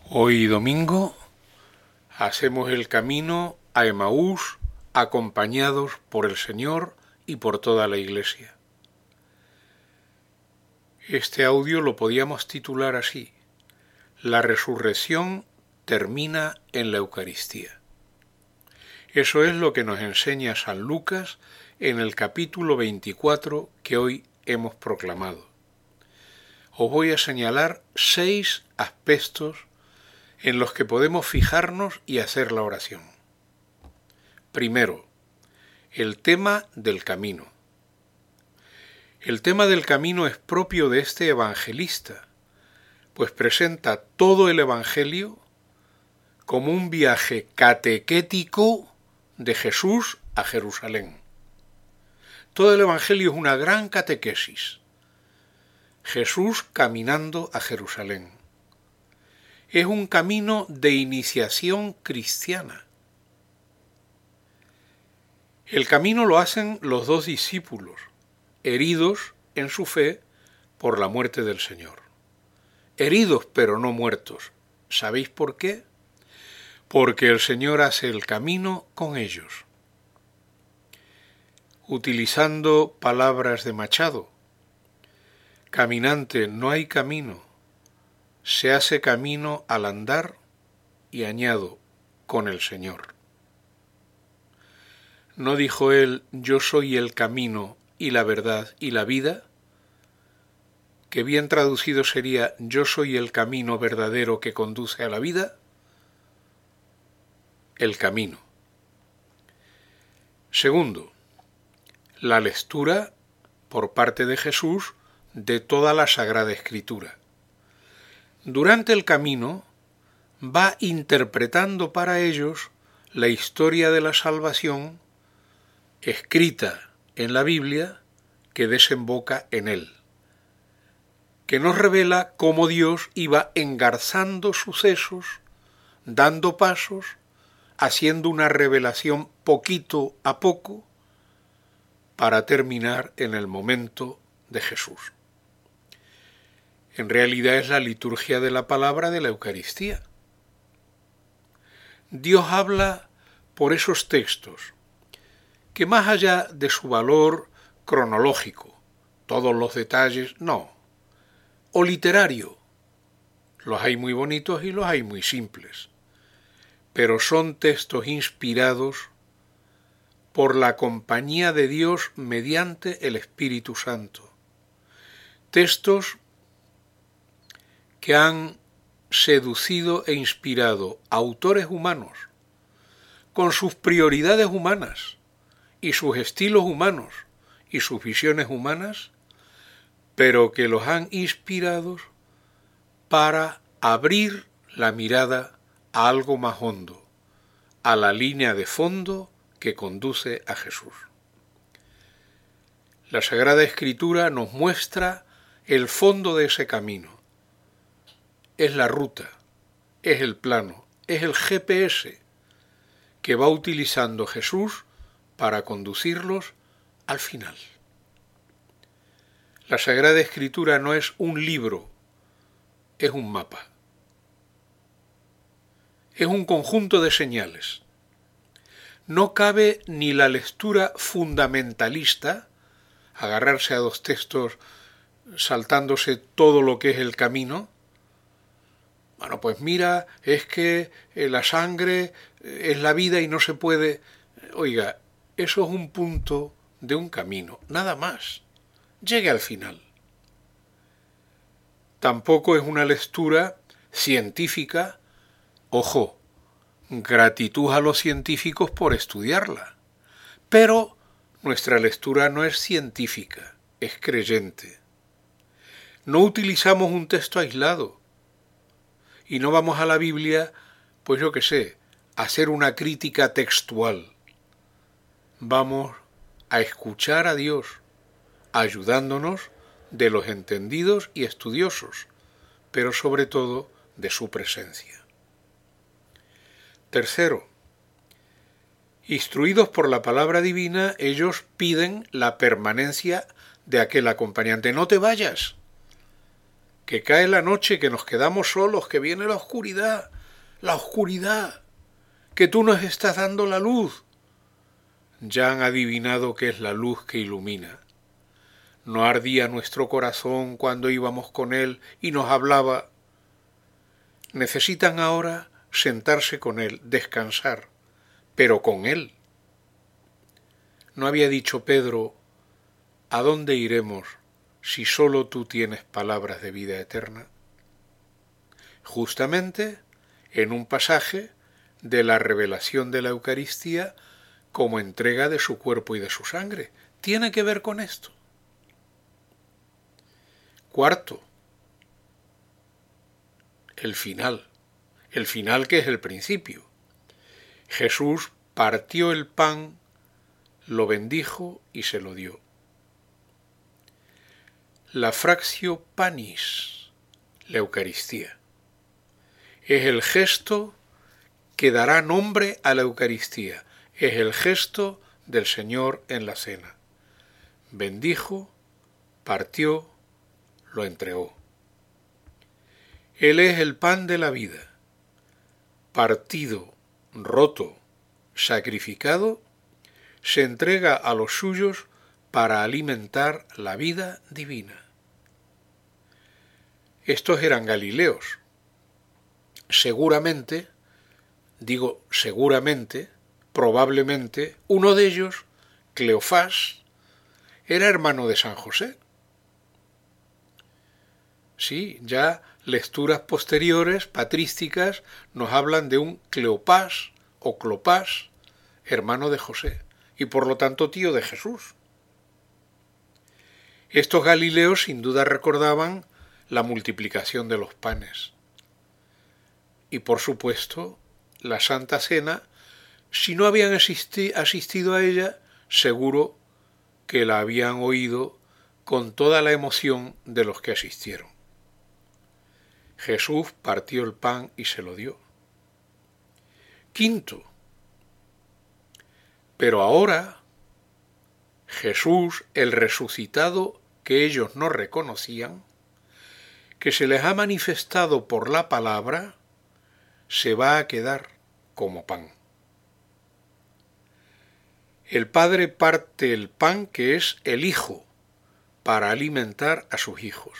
Hoy domingo hacemos el camino a Emaús acompañados por el Señor y por toda la Iglesia. Este audio lo podíamos titular así: La resurrección termina en la Eucaristía. Eso es lo que nos enseña San Lucas en el capítulo 24 que hoy hemos proclamado. Os voy a señalar 6 aspectos en los que podemos fijarnos y hacer la oración. Primero, el tema del camino. El tema del camino es propio de este evangelista, pues presenta todo el Evangelio como un viaje catequético de Jesús a Jerusalén. Todo el Evangelio es una gran catequesis. Jesús caminando a Jerusalén. Es un camino de iniciación cristiana. El camino lo hacen los 2 discípulos, heridos en su fe por la muerte del Señor. Heridos pero no muertos. ¿Sabéis por qué? Porque el Señor hace el camino con ellos. Utilizando palabras de Machado: caminante, no hay camino, se hace camino al andar, y añado, con el Señor. ¿No dijo él: yo soy el camino y la verdad y la vida? Que bien traducido sería: yo soy el camino verdadero que conduce a la vida. El camino. Segundo, la lectura por parte de Jesús de toda la Sagrada Escritura. Durante el camino va interpretando para ellos la historia de la salvación escrita en la Biblia que desemboca en él, que nos revela cómo Dios iba engarzando sucesos, dando pasos, haciendo una revelación poquito a poco para terminar en el momento de Jesús. En realidad es la liturgia de la palabra de la Eucaristía. Dios habla por esos textos, que más allá de su valor cronológico, todos los detalles, no, o literario, los hay muy bonitos y los hay muy simples, pero son textos inspirados por la compañía de Dios mediante el Espíritu Santo. Textos que han seducido e inspirado a autores humanos, con sus prioridades humanas, y sus estilos humanos, y sus visiones humanas, pero que los han inspirado para abrir la mirada a algo más hondo, a la línea de fondo que conduce a Jesús. La Sagrada Escritura nos muestra el fondo de ese camino. Es la ruta, es el plano, es el GPS que va utilizando Jesús para conducirlos al final. La Sagrada Escritura no es un libro, es un mapa. Es un conjunto de señales. No cabe ni la lectura fundamentalista, agarrarse a 2 textos saltándose todo lo que es el camino. Bueno, pues mira, es que la sangre es la vida y no se puede. Oiga, eso es un punto de un camino, nada más. Llegue al final. Tampoco es una lectura científica. Ojo, gratitud a los científicos por estudiarla. Pero nuestra lectura no es científica, es creyente. No utilizamos un texto aislado. Y no vamos a la Biblia, pues yo qué sé, a hacer una crítica textual. Vamos a escuchar a Dios, ayudándonos de los entendidos y estudiosos, pero sobre todo de su presencia. Tercero, instruidos por la palabra divina, ellos piden la permanencia de aquel acompañante. No te vayas. que cae la noche, que nos quedamos solos, que viene la oscuridad, que tú nos estás dando la luz. Ya han adivinado que es la luz que ilumina. No ardía nuestro corazón cuando íbamos con él y nos hablaba. Necesitan ahora sentarse con él, descansar, pero con él. ¿No había dicho Pedro, ¿a dónde iremos si solo tú tienes palabras de vida eterna? Justamente en un pasaje de la revelación de la Eucaristía como entrega de su cuerpo y de su sangre. Tiene que ver con esto. Cuarto, el final que es el principio. Jesús partió el pan, lo bendijo y se lo dio. La fractio panis, la Eucaristía, es el gesto que dará nombre a la Eucaristía, es el gesto del Señor en la cena. Bendijo, partió, lo entregó. Él es el pan de la vida, partido, roto, sacrificado, se entrega a los suyos para alimentar la vida divina. Estos eran galileos. Seguramente, probablemente, uno de ellos, Cleofás, era hermano de San José. Sí, ya lecturas posteriores, patrísticas, nos hablan de un Cleopas o Clopas, hermano de José, y por lo tanto tío de Jesús. Estos galileos sin duda recordaban la multiplicación de los panes. Y por supuesto, la Santa Cena, si no habían asistido a ella, seguro que la habían oído con toda la emoción de los que asistieron. Jesús partió el pan y se lo dio. Quinto, pero ahora Jesús, el resucitado que ellos no reconocían, que se les ha manifestado por la palabra, se va a quedar como pan. El Padre parte el pan que es el Hijo para alimentar a sus hijos.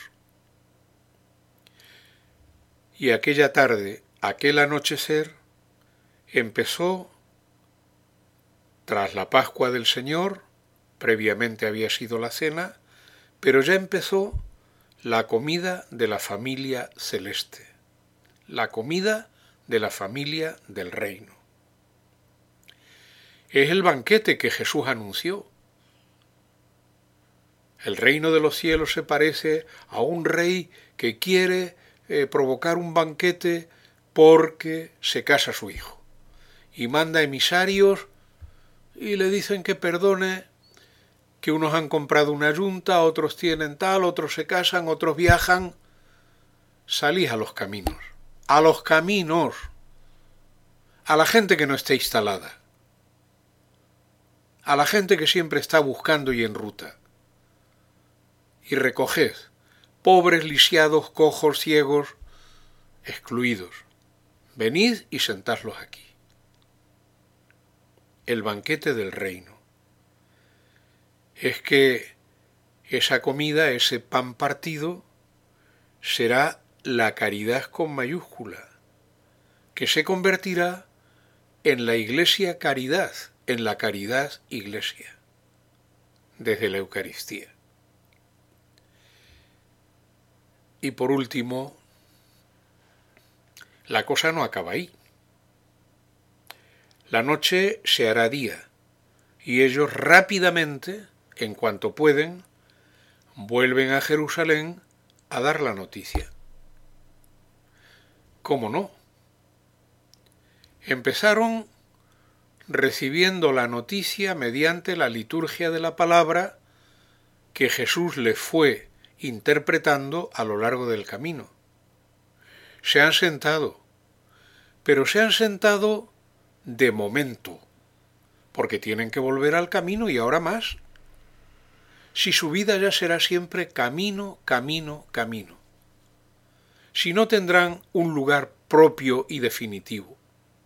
Y aquella tarde, aquel anochecer, empezó, tras la Pascua del Señor, previamente había sido la cena, pero ya empezó la comida de la familia celeste, la comida de la familia del reino. Es el banquete que Jesús anunció. El reino de los cielos se parece a un rey que quiere provocar un banquete porque se casa su hijo. Y manda emisarios y le dicen que perdone, que unos han comprado una yunta, otros tienen tal, otros se casan, otros viajan. Salid a los caminos, a la gente que no esté instalada, a la gente que siempre está buscando y en ruta. Y recoged, pobres, lisiados, cojos, ciegos, excluidos. Venid y sentadlos aquí. El banquete del reino. Es que esa comida, ese pan partido, será la caridad con mayúscula, que se convertirá en la Iglesia caridad, en la caridad Iglesia, desde la Eucaristía. Y por último, la cosa no acaba ahí. La noche se hará día, y ellos rápidamente, en cuanto pueden, vuelven a Jerusalén a dar la noticia. ¿Cómo no? Empezaron recibiendo la noticia mediante la liturgia de la palabra que Jesús les fue interpretando a lo largo del camino. Se han sentado, pero se han sentado de momento, porque tienen que volver al camino y ahora más. Si su vida ya será siempre camino, camino, camino. si no tendrán un lugar propio y definitivo.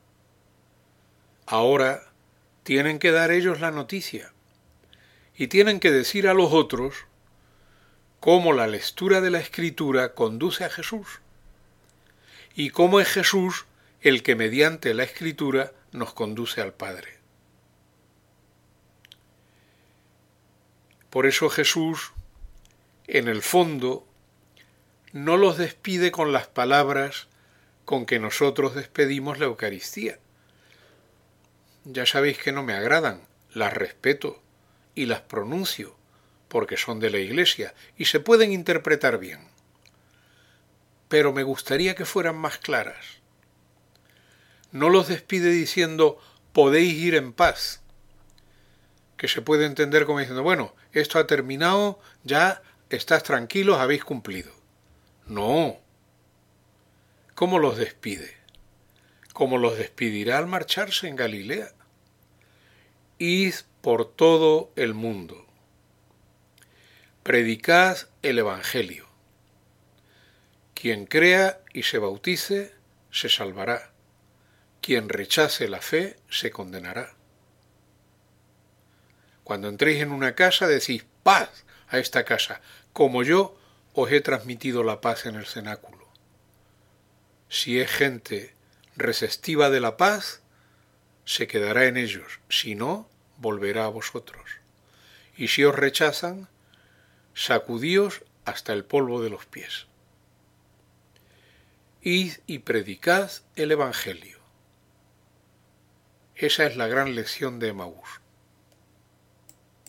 Ahora tienen que dar ellos la noticia y tienen que decir a los otros cómo la lectura de la Escritura conduce a Jesús y cómo es Jesús el que mediante la Escritura nos conduce al Padre. Por eso Jesús, en el fondo, no los despide con las palabras con que nosotros despedimos la Eucaristía. Ya sabéis que no me agradan, las respeto y las pronuncio, porque son de la Iglesia y se pueden interpretar bien. Pero me gustaría que fueran más claras. No los despide diciendo, podéis ir en paz, que se puede entender como diciendo, bueno, esto ha terminado, ya estás tranquilos, habéis cumplido. No. ¿Cómo los despide? Como los despedirá al marcharse en Galilea. Id por todo el mundo. Predicad el Evangelio. Quien crea y se bautice, se salvará. Quien rechace la fe, se condenará. Cuando entréis en una casa, decís paz a esta casa, como yo os he transmitido la paz en el cenáculo. Si es gente receptiva de la paz, se quedará en ellos, si no, volverá a vosotros. Y si os rechazan, sacudíos hasta el polvo de los pies. Id y predicad el Evangelio. Esa es la gran lección de Emaús.